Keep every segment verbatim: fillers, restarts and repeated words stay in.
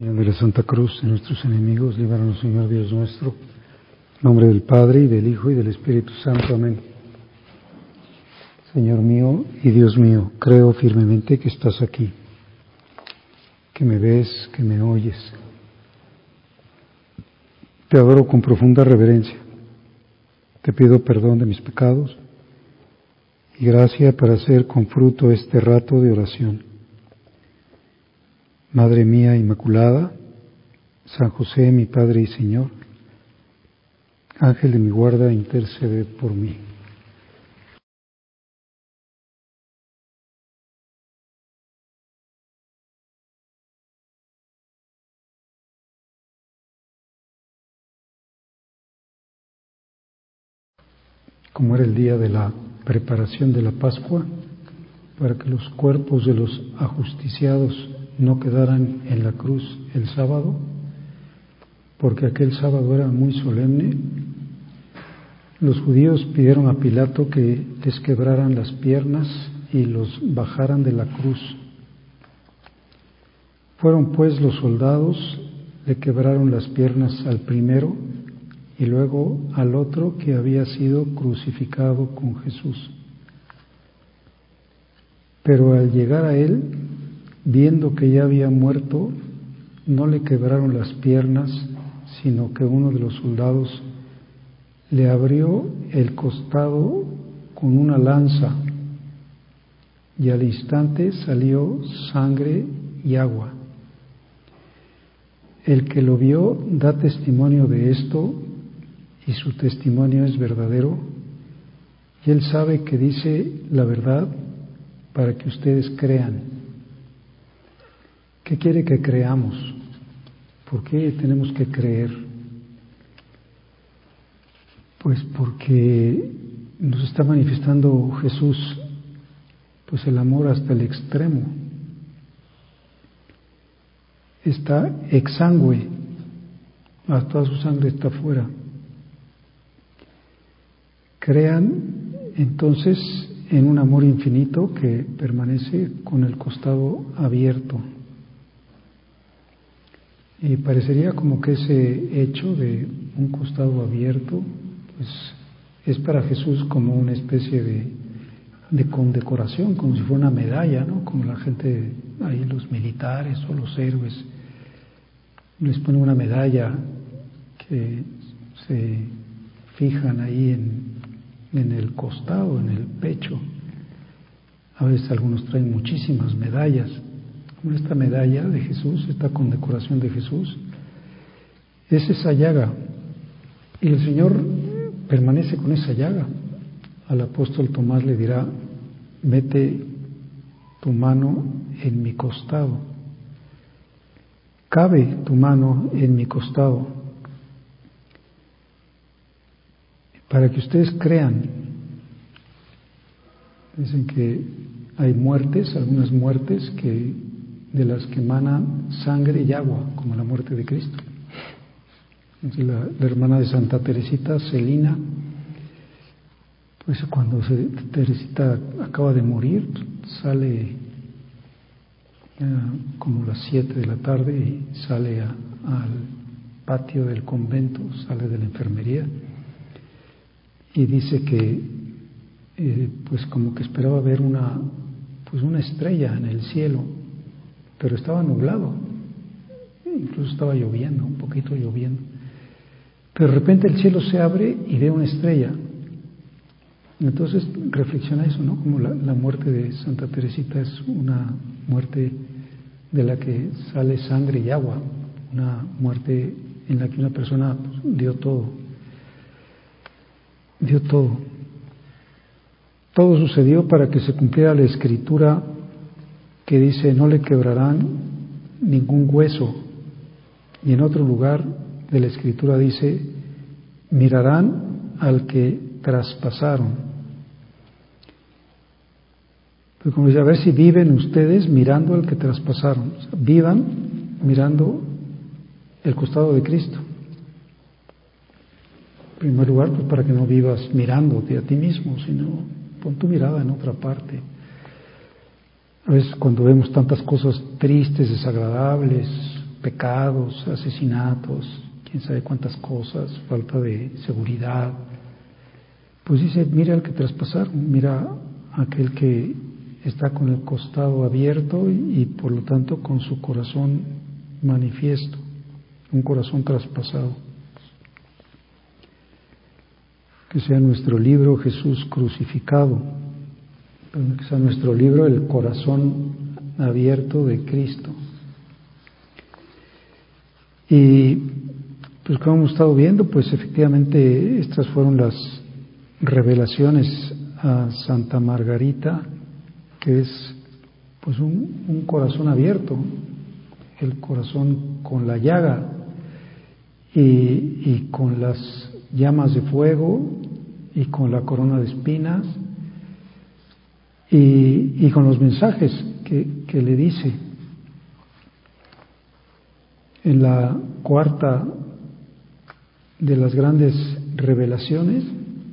De la Santa Cruz de nuestros enemigos, líbranos, Señor Dios nuestro, en nombre del Padre, y del Hijo, y del Espíritu Santo. Amén. Señor mío y Dios mío, creo firmemente que estás aquí, que me ves, que me oyes. Te adoro con profunda reverencia. Te pido perdón de mis pecados y gracia para hacer con fruto este rato de oración. Madre mía Inmaculada, San José, mi Padre y Señor, Ángel de mi guarda, intercede por mí. Como era el día de la preparación de la Pascua, para que los cuerpos de los ajusticiados no quedaran en la cruz el sábado, porque aquel sábado era muy solemne, los judíos pidieron a Pilato que les quebraran las piernas y los bajaran de la cruz. Fueron pues los soldados, le quebraron las piernas al primero y luego al otro que había sido crucificado con Jesús. Pero al llegar a él, viendo que ya había muerto, no le quebraron las piernas, sino que uno de los soldados le abrió el costado con una lanza, y al instante salió sangre y agua. El que lo vio da testimonio de esto, y su testimonio es verdadero, y él sabe que dice la verdad para que ustedes crean. ¿Qué quiere que creamos? ¿Por qué tenemos que creer? Pues porque nos está manifestando Jesús pues el amor hasta el extremo. Está exangüe, toda su sangre está fuera. Crean entonces en un amor infinito que permanece con el costado abierto. Y parecería como que ese hecho de un costado abierto pues es para Jesús como una especie de, de condecoración, como si fuera una medalla, ¿no? Como la gente, ahí los militares o los héroes, les ponen una medalla que se fijan ahí en en el costado, en el pecho. A veces algunos traen muchísimas medallas. Como esta medalla de Jesús, esta condecoración de Jesús, es esa llaga. Y el Señor permanece con esa llaga. Al apóstol Tomás le dirá: mete tu mano en mi costado. Cabe tu mano en mi costado, para que ustedes crean. Dicen que hay muertes, algunas muertes que de las que emanan sangre y agua, como la muerte de Cristo. Entonces, la, la hermana de Santa Teresita, Celina, pues cuando se, Teresita acaba de morir, sale eh, como las siete de la tarde y sale a, al patio del convento, sale de la enfermería, y dice que eh, pues como que esperaba ver una pues una estrella en el cielo, pero estaba nublado, incluso estaba lloviendo, un poquito lloviendo, pero de repente el cielo se abre y ve una estrella. Entonces reflexiona eso, ¿no? Como la, la muerte de Santa Teresita es una muerte de la que sale sangre y agua, una muerte en la que una persona pues, dio todo. Dio todo. Todo sucedió para que se cumpliera la escritura que dice: no le quebrarán ningún hueso. Y en otro lugar de la escritura dice: mirarán al que traspasaron. Pero como dice, a ver si viven ustedes mirando al que traspasaron. O sea, vivan mirando el costado de Cristo. En primer lugar, pues para que no vivas mirándote a ti mismo, sino pon tu mirada en otra parte. A veces cuando vemos tantas cosas tristes, desagradables, pecados, asesinatos, quién sabe cuántas cosas, falta de seguridad. Pues dice, mira al que traspasaron, mira aquel que está con el costado abierto y, y por lo tanto con su corazón manifiesto, un corazón traspasado. Que sea nuestro libro Jesús crucificado, que sea nuestro libro el corazón abierto de Cristo. Y pues como hemos estado viendo, pues efectivamente estas fueron las revelaciones a Santa Margarita, que es pues un, un corazón abierto, el corazón con la llaga y, y con las llamas de fuego y con la corona de espinas y, y con los mensajes que, que le dice. En la cuarta de las grandes revelaciones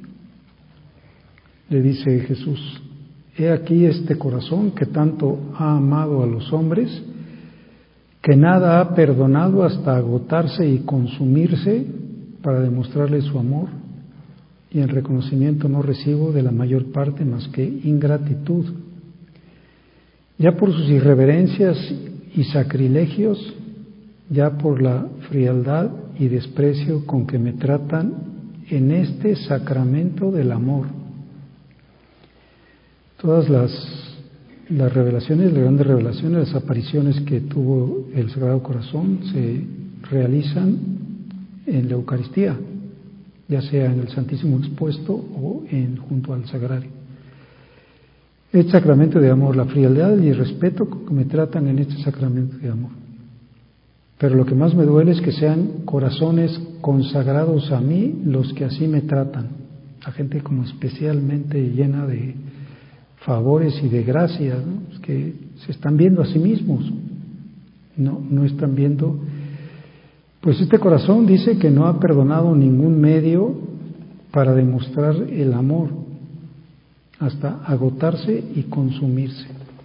le dice Jesús: he aquí este corazón que tanto ha amado a los hombres, que nada ha perdonado hasta agotarse y consumirse para demostrarle su amor, y en reconocimiento no recibo de la mayor parte más que ingratitud. Ya por sus irreverencias y sacrilegios, ya por la frialdad y desprecio con que me tratan en este sacramento del amor. Todas las, las revelaciones, las grandes revelaciones, las apariciones que tuvo el Sagrado Corazón se realizan en la Eucaristía, ya sea en el Santísimo expuesto o en junto al Sagrario. El sacramento de amor, la frialdad y el respeto con que me tratan en este sacramento de amor. Pero lo que más me duele es que sean corazones consagrados a mí los que así me tratan, a gente como especialmente llena de favores y de gracia, ¿no? Que se están viendo a sí mismos, no, no están viendo. Pues este corazón dice que no ha perdonado ningún medio para demostrar el amor, hasta agotarse y consumirse.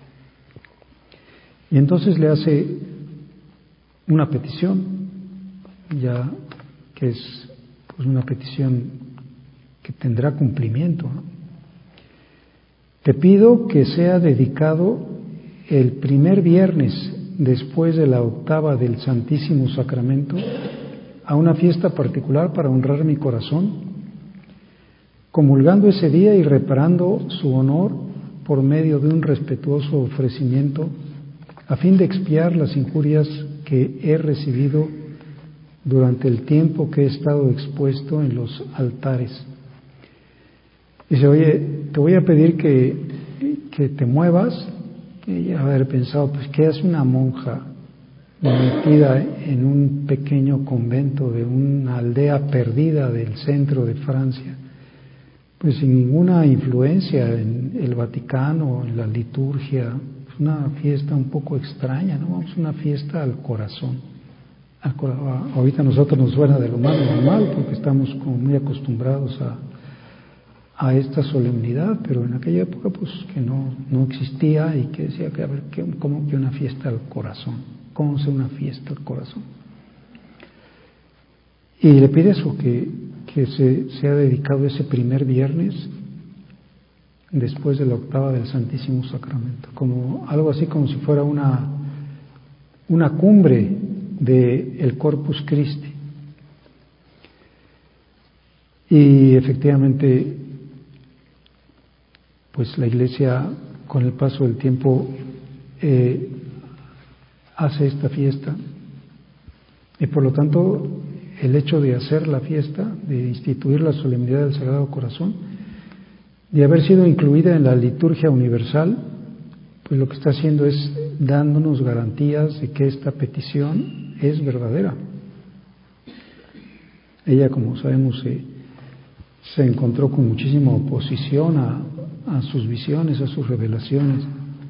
Y entonces le hace una petición, ya que es pues una petición que tendrá cumplimiento, ¿no? Te pido que sea dedicado el primer viernes después de la octava del Santísimo Sacramento a una fiesta particular para honrar mi corazón, comulgando ese día y reparando su honor por medio de un respetuoso ofrecimiento a fin de expiar las injurias que he recibido durante el tiempo que he estado expuesto en los altares. Dice, oye, te voy a pedir que, que te muevas. Y haber pensado, pues, ¿qué hace una monja metida en un pequeño convento de una aldea perdida del centro de Francia? Pues sin ninguna influencia en el Vaticano, en la liturgia. Es una fiesta un poco extraña, ¿no? Es una fiesta al corazón. Al cora- ahorita a nosotros nos suena de lo más normal porque estamos como muy acostumbrados a, a esta solemnidad, pero en aquella época pues que no, no existía y que decía que a ver, ¿qué, ¿cómo que una fiesta al corazón? ¿Cómo se una fiesta al corazón? Y le pide eso, que, que se sea dedicado ese primer viernes después de la octava del Santísimo Sacramento, como algo así como si fuera una, una cumbre del Corpus Christi. Y efectivamente, pues la Iglesia, con el paso del tiempo, eh, hace esta fiesta, y por lo tanto el hecho de hacer la fiesta, de instituir la solemnidad del Sagrado Corazón, de haber sido incluida en la liturgia universal, pues lo que está haciendo es dándonos garantías de que esta petición es verdadera. Ella, como sabemos, se, se encontró con muchísima oposición a, a sus visiones, a sus revelaciones.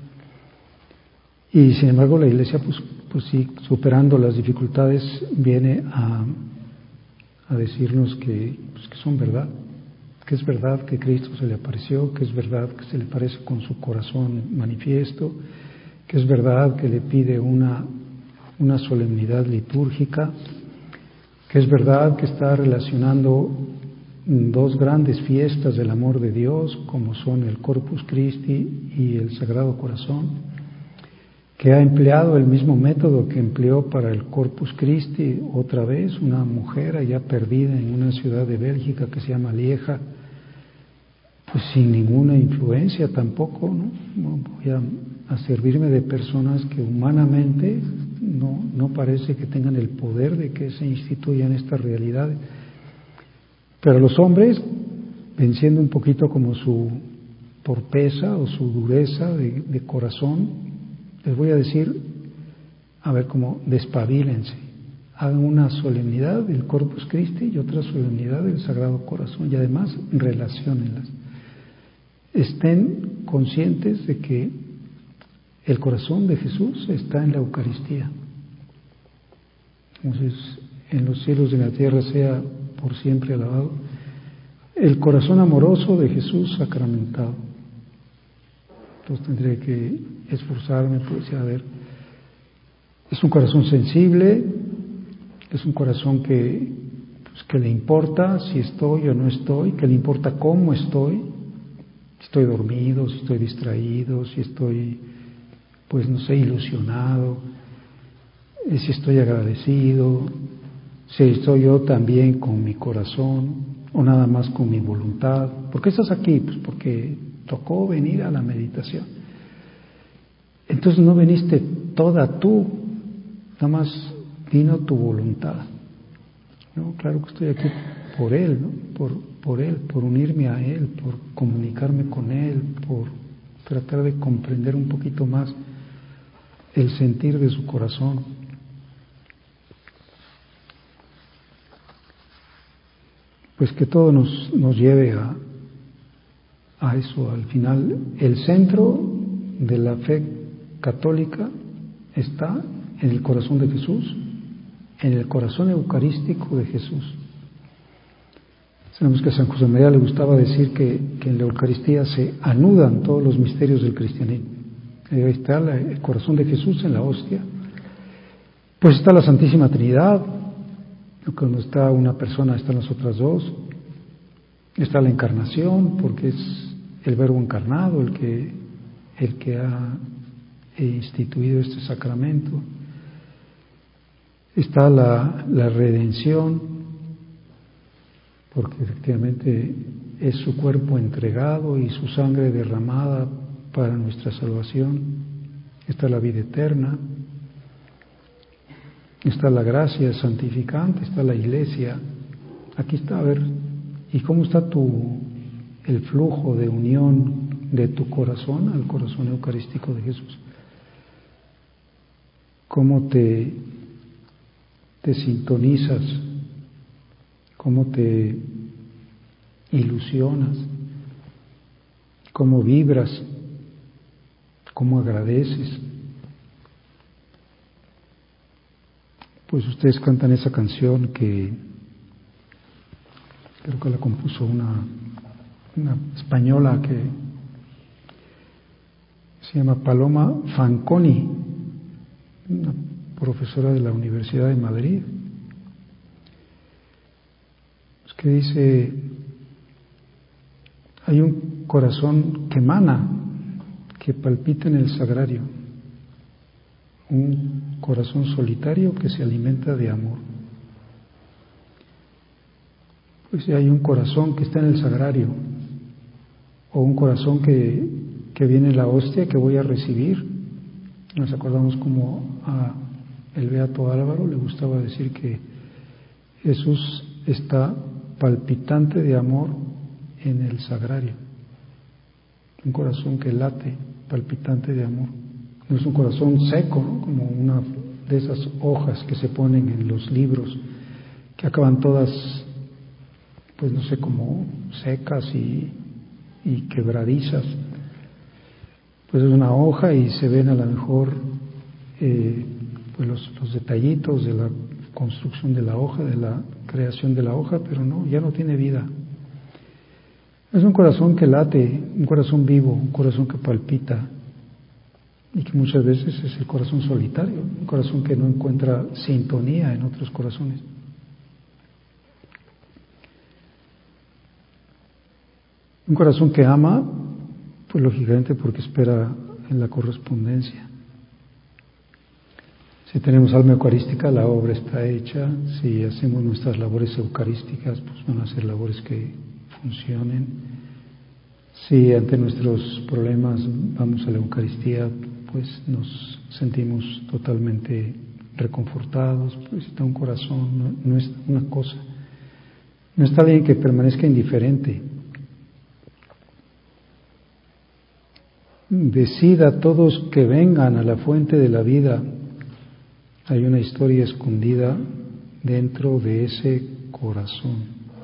Y sin embargo la Iglesia, pues, pues sí, superando las dificultades, viene a, a decirnos que, pues, que son verdad, que es verdad que Cristo se le apareció, que es verdad que se le parece con su corazón manifiesto, que es verdad que le pide una, una solemnidad litúrgica, que es verdad que está relacionando dos grandes fiestas del amor de Dios, como son el Corpus Christi y el Sagrado Corazón, que ha empleado el mismo método que empleó para el Corpus Christi otra vez, una mujer allá perdida en una ciudad de Bélgica que se llama Lieja, pues sin ninguna influencia tampoco, ¿no? Voy a, a servirme de personas que humanamente no, no parece que tengan el poder de que se instituyan estas realidades. Pero los hombres, venciendo un poquito como su torpeza o su dureza de, de corazón, les voy a decir, a ver, como despabilense, hagan una solemnidad del Corpus Christi y otra solemnidad del Sagrado Corazón, y además relaciónenlas. Estén conscientes de que el corazón de Jesús está en la Eucaristía. Entonces, en los cielos y en la tierra sea por siempre alabado el corazón amoroso de Jesús sacramentado. Entonces tendré que esforzarme, pues, a ver, es un corazón sensible, es un corazón que, pues, que le importa si estoy o no estoy, que le importa cómo estoy, si estoy dormido, si estoy distraído, si estoy, pues no sé, ilusionado, si estoy agradecido, si estoy yo también con mi corazón o nada más con mi voluntad. ¿Por qué estás aquí? Pues porque tocó venir a la meditación. Entonces no viniste toda tú, nada más vino tu voluntad. No, claro que estoy aquí por Él, ¿no? Por, por Él, por unirme a Él, por comunicarme con Él, por tratar de comprender un poquito más el sentir de su corazón. Pues que todo nos, nos lleve a, a eso. Al final, el centro de la fe católica está en el corazón de Jesús, en el corazón eucarístico de Jesús. Sabemos que a San José María le gustaba decir que, que en la Eucaristía se anudan todos los misterios del cristianismo. Ahí está la, el corazón de Jesús en la hostia. Pues está la Santísima Trinidad. Cuando está una persona están las otras dos. Está la encarnación, porque es el Verbo encarnado el que, el que ha instituido este sacramento. Está la, la redención, porque efectivamente es su cuerpo entregado y su sangre derramada para nuestra salvación. Está la vida eterna. Está la gracia santificante, está la iglesia. Aquí está, a ver, ¿y cómo está tu, el flujo de unión de tu corazón al corazón eucarístico de Jesús? ¿Cómo te, te sintonizas? ¿Cómo te ilusionas? ¿Cómo vibras? ¿Cómo agradeces? Pues ustedes cantan esa canción que creo que la compuso una, una española que se llama Paloma Fanconi, una profesora de la Universidad de Madrid, es que dice: hay un corazón que emana, que palpita en el sagrario, un corazón solitario que se alimenta de amor. Pues hay un corazón que está en el sagrario, o un corazón que, que viene en la hostia que voy a recibir. Nos acordamos como a el beato Álvaro le gustaba decir que Jesús está palpitante de amor en el sagrario. Un corazón que late, palpitante de amor. No es un corazón seco, ¿no? Como una de esas hojas que se ponen en los libros, que acaban todas, pues no sé, como secas y, y quebradizas. Pues es una hoja y se ven a lo mejor eh, pues los, los detallitos de la construcción de la hoja, de la creación de la hoja, pero no, ya no tiene vida. Es un corazón que late, un corazón vivo, un corazón que palpita. y que muchas veces es el corazón solitario, un corazón que no encuentra sintonía en otros corazones. Un corazón que ama, pues lógicamente porque espera en la correspondencia. Si tenemos alma eucarística, la obra está hecha. Si hacemos nuestras labores eucarísticas, pues van a ser labores que funcionen. Si ante nuestros problemas vamos a la Eucaristía, pues nos sentimos totalmente reconfortados. Pues está un corazón, no, no es una cosa. No está bien que permanezca indiferente. Decida todos que vengan a la fuente de la vida. Hay una historia escondida dentro de ese corazón,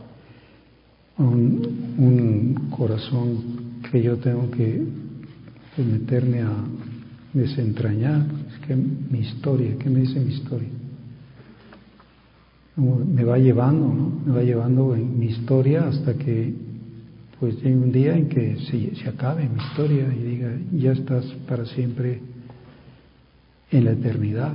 un, un corazón que yo tengo que pues, meterme a desentrañar. Es que mi historia, ¿qué me dice mi historia? Me va llevando, ¿no? Me va llevando en mi historia hasta que pues llegue un día en que se, se acabe mi historia y diga, ya estás para siempre en la eternidad.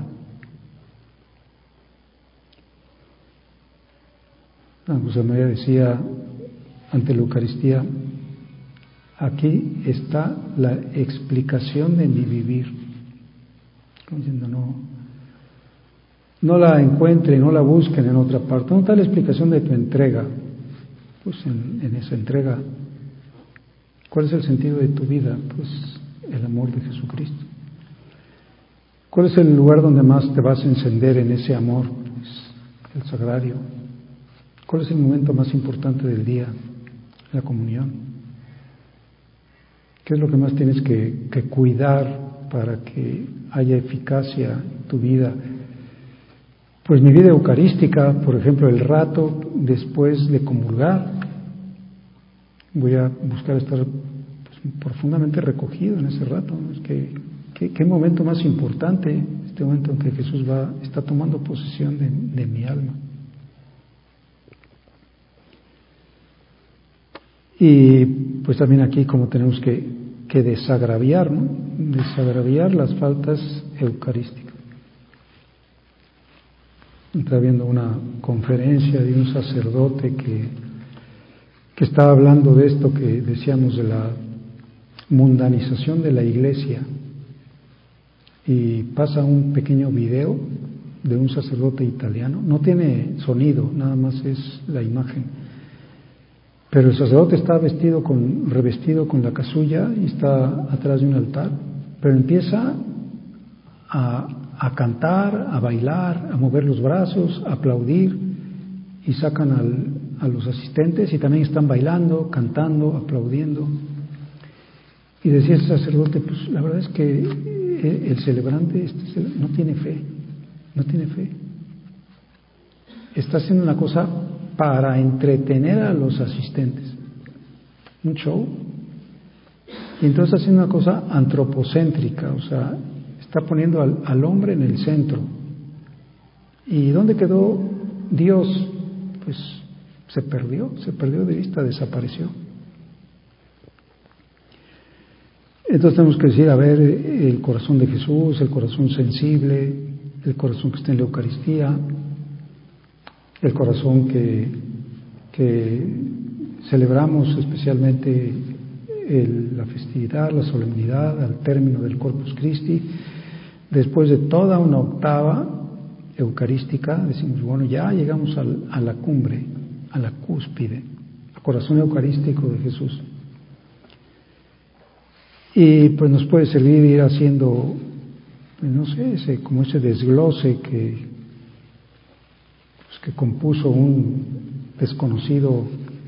San José María decía ante la Eucaristía, aquí está la explicación de mi vivir. Como diciendo, no, no la encuentren, no la busquen en otra parte. ¿Dónde está la explicación de tu entrega? Pues en, en esa entrega. ¿Cuál es el sentido de tu vida? Pues el amor de Jesucristo. ¿Cuál es el lugar donde más te vas a encender en ese amor? Pues el sagrario. ¿Cuál es el momento más importante del día? La comunión. ¿Qué es lo que más tienes que, que cuidar para que haya eficacia en tu vida? Pues mi vida eucarística, por ejemplo, el rato después de comulgar, voy a buscar estar pues, profundamente recogido en ese rato. ¿No? Es que, ¿qué, qué momento más importante, este momento en que Jesús va, está tomando posesión de, de mi alma. Y pues también aquí como tenemos que, que desagraviar, ¿no? Desagraviar las faltas eucarísticas. Estaba viendo una conferencia de un sacerdote que, que estaba hablando de esto que decíamos de la mundanización de la iglesia, y pasa un pequeño video de un sacerdote italiano, no tiene sonido, nada más es la imagen. Pero el sacerdote está vestido con, revestido con la casulla y está atrás de un altar, pero empieza a, a cantar, a bailar, a mover los brazos, a aplaudir, y sacan al, a los asistentes y también están bailando, cantando, aplaudiendo. Y decía el sacerdote, pues la verdad es que el celebrante este no tiene fe, no tiene fe. Está haciendo una cosa para entretener a los asistentes, un show, y entonces está haciendo una cosa antropocéntrica, o sea, está poniendo al, al hombre en el centro. ¿Y dónde quedó Dios? Pues se perdió, se perdió de vista, desapareció. Entonces tenemos que decir, a ver, el corazón de Jesús, el corazón sensible, el corazón que está en la Eucaristía, el corazón que, que celebramos especialmente el, la festividad, la solemnidad, al término del Corpus Christi. Después de toda una octava eucarística, decimos, bueno, ya llegamos al, a la cumbre, a la cúspide, al corazón eucarístico de Jesús. Y pues nos puede servir ir haciendo, pues no sé, ese, como ese desglose que que compuso un desconocido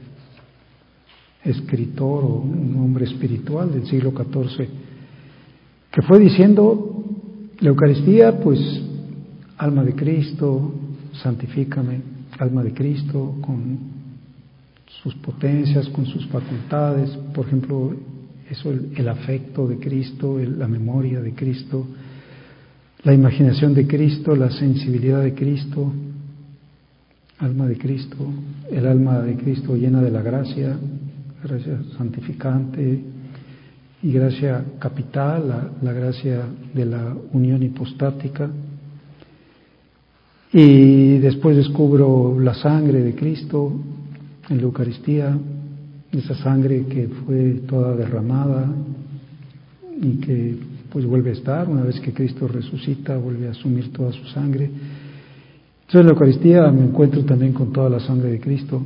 escritor o un hombre espiritual del siglo catorce, que fue diciendo, la Eucaristía, pues, alma de Cristo, santifícame, alma de Cristo, con sus potencias, con sus facultades, por ejemplo, eso, el, el afecto de Cristo, el, la memoria de Cristo, la imaginación de Cristo, la sensibilidad de Cristo, alma de Cristo, el alma de Cristo llena de la gracia, gracia santificante, y gracia capital, la, la gracia de la unión hipostática. Y después descubro la sangre de Cristo en la Eucaristía, esa sangre que fue toda derramada y que pues vuelve a estar, una vez que Cristo resucita, vuelve a asumir toda su sangre. Entonces en la Eucaristía me encuentro también con toda la sangre de Cristo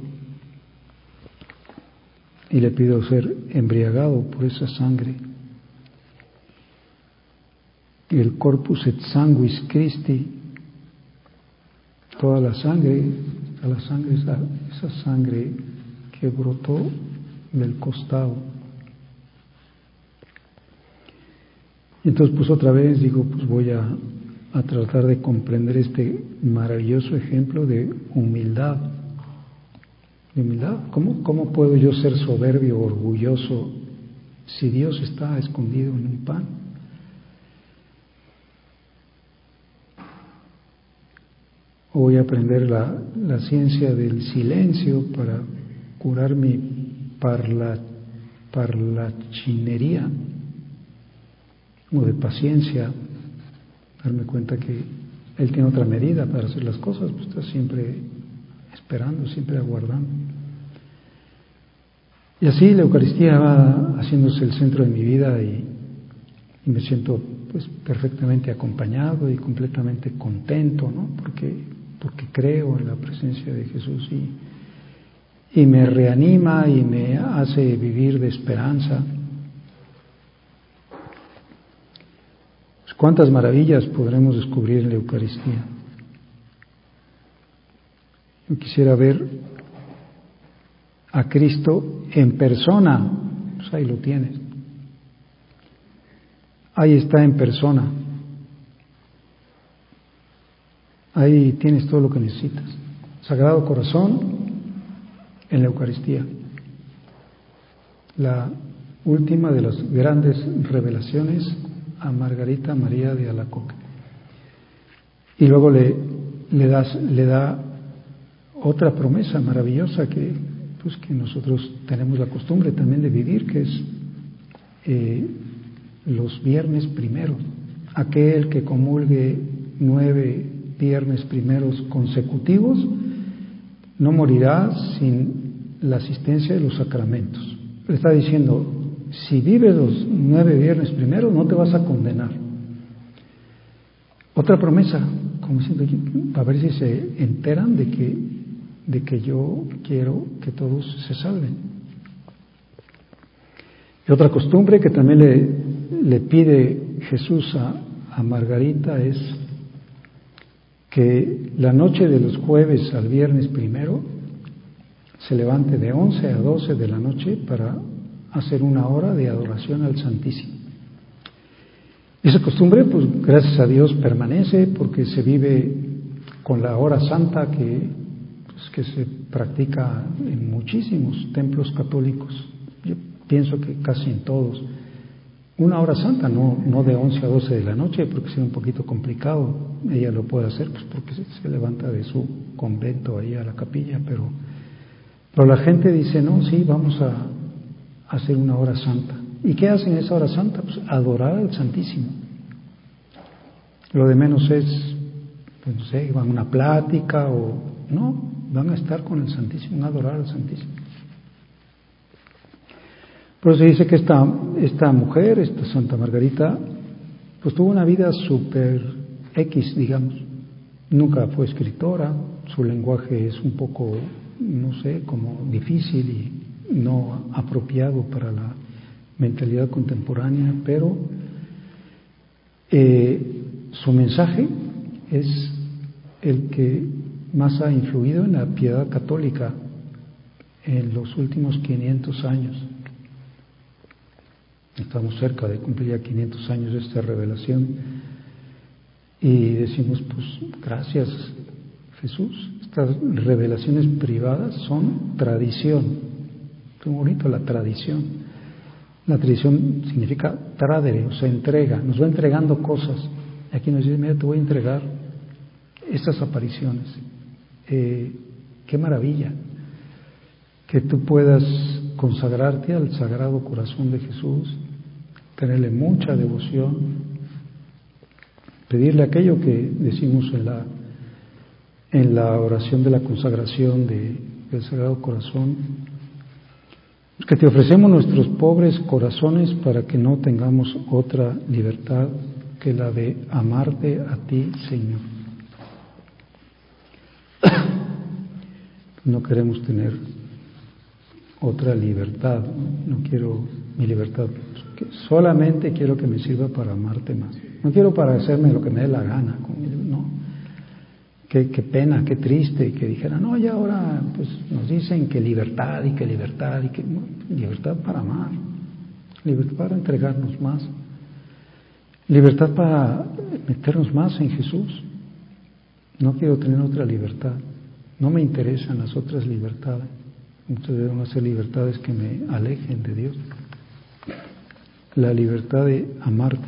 y le pido ser embriagado por esa sangre. El corpus et sanguis Christi, toda la sangre, a la sangre esa, esa sangre que brotó del costado. Y entonces pues otra vez digo, pues voy a, a tratar de comprender este maravilloso ejemplo de humildad. De humildad. ¿Cómo, cómo puedo yo ser soberbio, orgulloso, si Dios está escondido en un pan? O voy a aprender la, la ciencia del silencio para curar mi parla, parlachinería, o de paciencia, darme cuenta que Él tiene otra medida para hacer las cosas, pues está siempre esperando, siempre aguardando. Y así la Eucaristía va haciéndose el centro de mi vida y, y me siento pues perfectamente acompañado y completamente contento, ¿no? Porque, porque creo en la presencia de Jesús y, y me reanima y me hace vivir de esperanza. Pues, ¿cuántas maravillas podremos descubrir en la Eucaristía? Yo quisiera ver a Cristo en persona, pues ahí lo tienes. Ahí está en persona. Ahí tienes todo lo que necesitas. Sagrado Corazón en la Eucaristía. La última de las grandes revelaciones a Margarita María de Alacoque. Y luego le, le, das, le da otra promesa maravillosa que, pues, que nosotros tenemos la costumbre también de vivir, que es eh, los viernes primeros. Aquel que comulgue nueve viernes primeros consecutivos no morirá sin la asistencia de los sacramentos. Le está diciendo, si vives los nueve viernes primeros no te vas a condenar. Otra promesa, como diciendo, a ver si se enteran de que, de que yo quiero que todos se salven. Y otra costumbre que también le, le pide Jesús a, a Margarita es que la noche de los jueves al viernes primero se levante de once a doce de la noche para hacer una hora de adoración al Santísimo. Esa costumbre, pues gracias a Dios permanece porque se vive con la hora santa que, pues, que se practica en muchísimos templos católicos. Yo pienso que casi en todos. Una hora santa, no, no de once a doce de la noche, porque sería un poquito complicado. Ella lo puede hacer pues porque se, se levanta de su convento ahí a la capilla, pero, pero la gente dice, no, sí, vamos a, a hacer una hora santa. ¿Y qué hacen en esa hora santa? Pues adorar al Santísimo. Lo de menos es, pues no sé, van a una plática o no, van a estar con el Santísimo, a adorar al Santísimo. Por eso se dice que esta, esta mujer, esta Santa Margarita, pues tuvo una vida súper X, digamos. Nunca fue escritora, su lenguaje es un poco, no sé, como difícil y no apropiado para la mentalidad contemporánea, pero eh, su mensaje es el que más ha influido en la piedad católica en los últimos quinientos años. Estamos cerca de cumplir ya quinientos años de esta revelación y decimos, pues gracias Jesús. Estas revelaciones privadas son tradición. Qué bonito la tradición. La tradición significa tradere, o sea, entrega. Nos va entregando cosas. Aquí nos dice, mira, te voy a entregar estas apariciones. Eh, qué maravilla que tú puedas consagrarte al Sagrado Corazón de Jesús tenerle mucha devoción, pedirle aquello que decimos en la, en la oración de la consagración de, del Sagrado Corazón, que te ofrecemos nuestros pobres corazones para que no tengamos otra libertad que la de amarte a ti, Señor. No queremos tener otra libertad, no quiero mi libertad, solamente quiero que me sirva para amarte más. No quiero para hacerme lo que me dé la gana, no. Qué, qué pena, qué triste que dijeran, no, ya ahora pues nos dicen que libertad y que libertad y que no, libertad para amar, libertad para entregarnos más, libertad para meternos más en Jesús. No quiero tener otra libertad, no me interesan las otras libertades. Muchas deben ser libertades que me alejen de Dios. La libertad de amarte.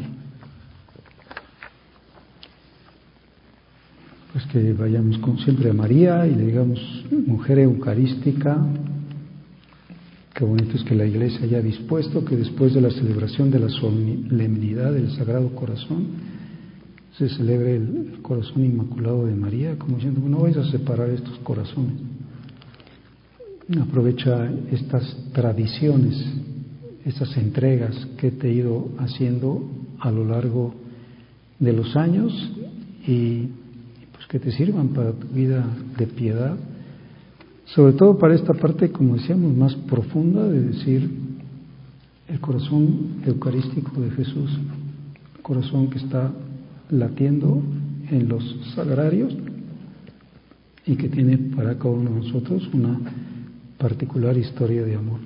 Pues que vayamos con siempre a María y le digamos, mujer eucarística, qué bonito es que la Iglesia haya dispuesto que después de la celebración de la solemnidad del Sagrado Corazón se celebre el corazón inmaculado de María, como diciendo, no vais a separar estos corazones. Aprovecha estas tradiciones, estas entregas que te he ido haciendo a lo largo de los años y pues que te sirvan para tu vida de piedad, sobre todo para esta parte, como decíamos, más profunda de decir el corazón eucarístico de Jesús, el corazón que está latiendo en los sagrarios y que tiene para cada uno de nosotros una particular historia de amor.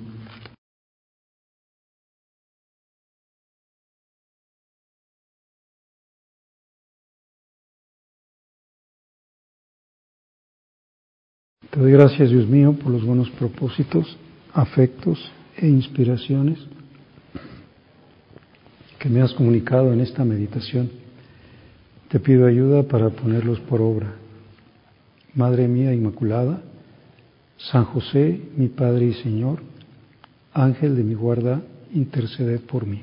Te doy gracias, Dios mío, por los buenos propósitos, afectos e inspiraciones que me has comunicado en esta meditación. Te pido ayuda para ponerlos por obra. Madre mía Inmaculada, San José, mi Padre y Señor, Ángel de mi guarda, interceded por mí.